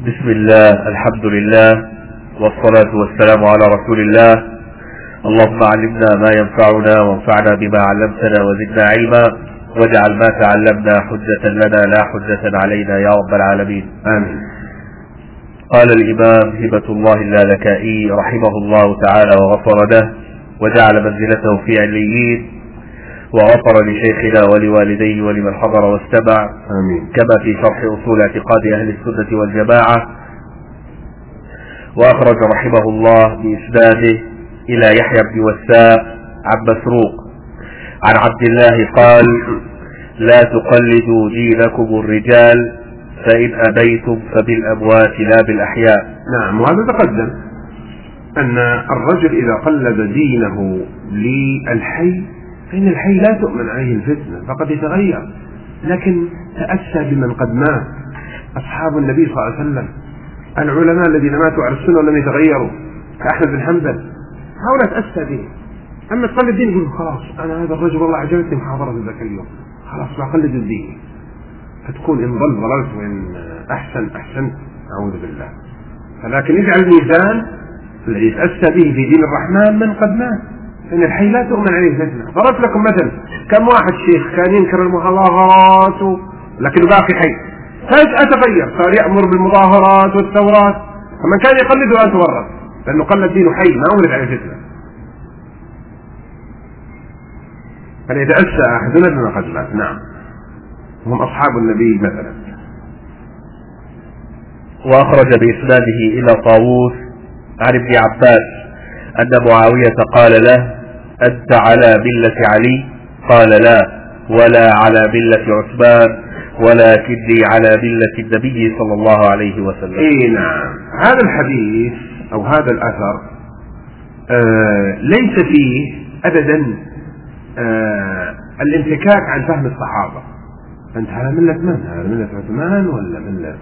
بسم الله، الحمد لله، والصلاة والسلام على رسول الله. اللهم علمنا ما ينفعنا وانفعنا بما علمتنا وزدنا علما، واجعل ما تعلمنا حجة لنا لا حجة علينا يا رب العالمين، آمين. قال الإمام هبة الله اللالكائي رحمه الله تعالى وغفر له وجعل منزلته في عليين، وغفر لشيخنا ولوالديه ولمن حضر واستمع، آمين. كما في شرح أصول اعتقاد أهل السنة والجماعة. وأخرج رحمه الله بإسناده إلى يحيى بن وساء عن مسروق عن عبد الله قال: لا تقلدوا دينكم الرجال، فإن أبيتم فبالأموات لا بالأحياء. نعم، وهذا تقدم أن الرجل إذا قلد دينه للحي فإن الحي لا تؤمن عليه الفتنة، فقد يتغير، لكن تأسى بمن قد مات، أصحاب النبي صلى الله عليه وسلم، العلماء الذين ماتوا على السنة ولم يتغيروا كأحمد بن حنبل، هؤلاء تأسى به. أما تقلد الدين يقول خلاص أنا هذا الرجل والله عجبتني محاضرة ذاك اليوم، خلاص بقلد الدين، فتكون إن ضل ضللت وإن أحسنت، أعوذ بالله. فلكن يجعل الميزان الذي يتأسى به في دين الرحمن من قد مات، إن الحي لا تؤمن عليه فتنة. ضربت لكم مثل، كم واحد شيخ كان ينكر المظاهرات لكن باقي حي، فجأة تغير صار يأمر بالمظاهرات والثورات، فمن كان يقلده أن تورط، لأنه قلد دينه حي ما ولد عليه فتنة. فليتأسى أحدنا بما قد مات. نعم، هم أصحاب النبي مثلا. وأخرج بإسناده إلى طاووس عن ابن عباس أن معاوية قال له: أنت على ملة علي؟ قال: لا، ولا على ملة عثمان، ولكني على ملة النبي صلى الله عليه وسلم. نعم، هذا الحديث أو هذا الأثر ليس فيه أبدا الانفكاك عن فهم الصحابة. أنت على ملة من؟ على ملة عثمان ولا ملة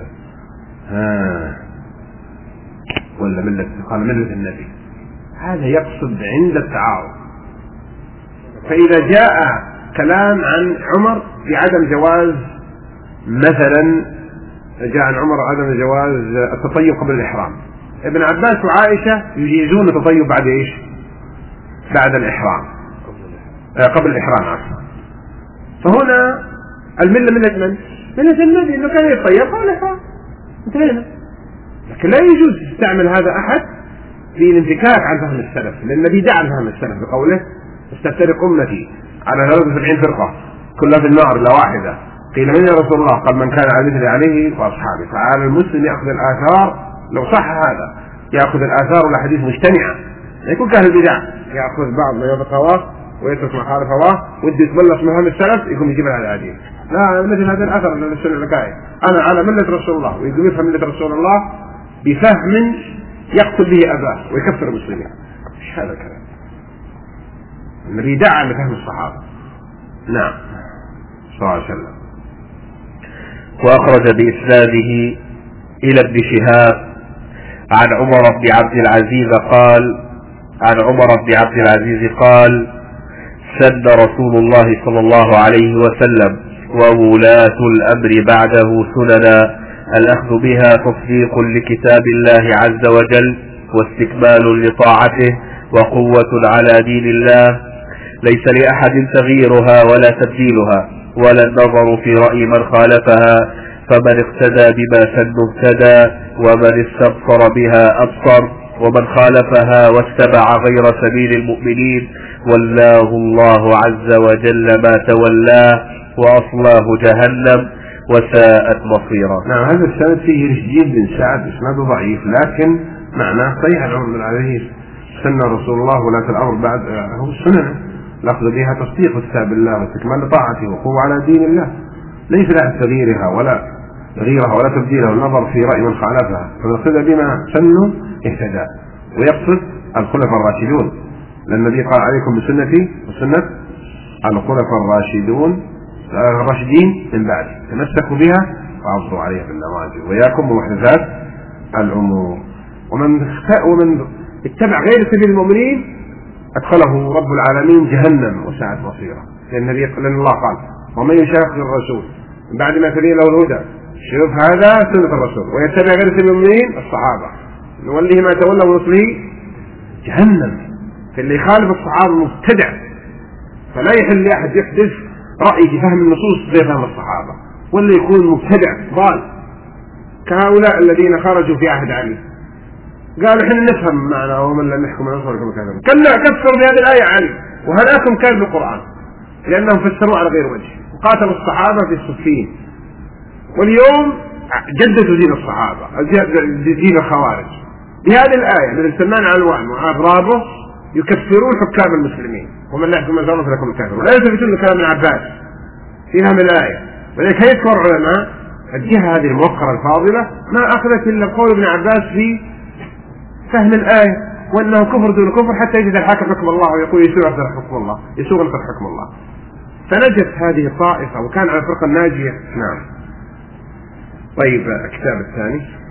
ولا ملة؟ قال ملة النبي. هذا يقصد عند التعارض. فإذا جاء كلام عن عمر بعدم جواز، مثلا جاء عن عمر عدم جواز التطيب قبل الإحرام، ابن عباس وعائشة يجيزون التطيب بعد إيش؟ بعد الإحرام، قبل الإحرام عفوا. فهنا الملة ملة من؟ ملة النبي، إنه كان يتطيب قبل الإحرام، انتهينا. لكن لا يجوز يستعمل هذا أحد في الانفكاك عن فهم السلف، لأن النبي دعا عن فهم السلف بقوله: استفترق أمتي على 73 فرقة كلها في النار إلا واحدة. قيل: من يا رسول الله؟ قال: من كان على مثل عليه وأصحابه. فعلى المسلم يأخذ الآثار، لو صح هذا يأخذ الآثار والأحاديث مجتمعة، لا يكون كاهل البدع يأخذ بعض ما يوافق هواه ويترك ما خالف هواه، ودي يتبلص من فهم السلف يقوم يجيب على الحديث. لا، مثل هذا الأثر من السنة الركائي، أنا على ملة رسول الله، ويقوم يفهم ملة رسول الله بفهم يقتل به أباه ويكفر المسلمين. ايش هذا الكلام؟ النبي دعا لفهم الصحابة. نعم، صلى الله عليه وسلم. وأخرج بإسناده إلى ابن شهاب عن عمر بن عبد العزيز قال: سن رسول الله صلى الله عليه وسلم وولاة الأمر بعده سننا، الأخذ بها تصديق لكتاب الله عز وجل، واستكمال لطاعته، وقوة على دين الله، ليس لأحد تغييرها ولا تبديلها، ولا النظر في رأي من خالفها، فمن اقتدى بما سن اهتدى، ومن استبصر بها أبصر، ومن خالفها واتبع غير سبيل المؤمنين ولاه الله عز وجل ما تولاه، وأصلاه جهنم وساءت مصيرا. نعم، هذا السند فيه رشدين بن سعد، اسناده ضعيف لكن معناه صحيح. العمر بن عليه سن رسول الله ولاة الأمر بعد هو السنة، الأخذ بها تصديق كتاب الله واستكمال طاعته وقوة على دين الله، ليس لها تغييرها ولا تبديلها، والنظر في رأي من خالفها، فنقصد بما سنوا اهتدى. ويقصد الخلفاء الراشدون، لأن النبي قال: عليكم بسنتي وسنة الخلفاء الراشدين من بعد، تمسكوا بها وعضوا عليها بالنواجذ، وإياكم ومحدثات الأمور. ومن اتبع غير سبيل المؤمنين أدخله رب العالمين جهنم وساءت مصيره، لأن الله قال: ومن يشاقق الرسول من بعد ما تبين له الهدى شوف هذا سنة الرسول، ويتبع غير سبيل المؤمنين الصحابة نوليه ما تولى ونصليه جهنم. فاللي يخالف الصحابة مبتدع، فلا يحل لأحد يحدث رأي في فهم النصوص زي فهم الصحابة، ولا يكون مبتدع ضال كهؤلاء الذين خرجوا في عهد علي قالوا احنا نفهم معنا ومن لم يحكم نصر كما كان. كلا كفروا بهذه الآية علي وهلاكم كان بالقرآن لأنهم فسروا على غير وجه، وقاتلوا الصحابة في الصفين. واليوم جددوا دين الصحابة دين الخوارج بهذه الآية من السمان علوان وأضرابه يكفرون حكام المسلمين ومن لا يحكم نصر لكم الكافرون، لا يلتفتون لكلام ابن عباس فيها من الآية. ولذلك يذكر علماء الجهة هذه الموقرة الفاضلة ما أخذت إلا قول ابن عباس في فهم الآية وأنه كفر دون كفر حتى يجد الحاكم حكم الله ويقول يسوع أصدر حكم الله، يسوع أصدر حكم الله. فنجت هذه الطائفة وكان على الفرقة الناجية. نعم. طيب الكتاب الثاني.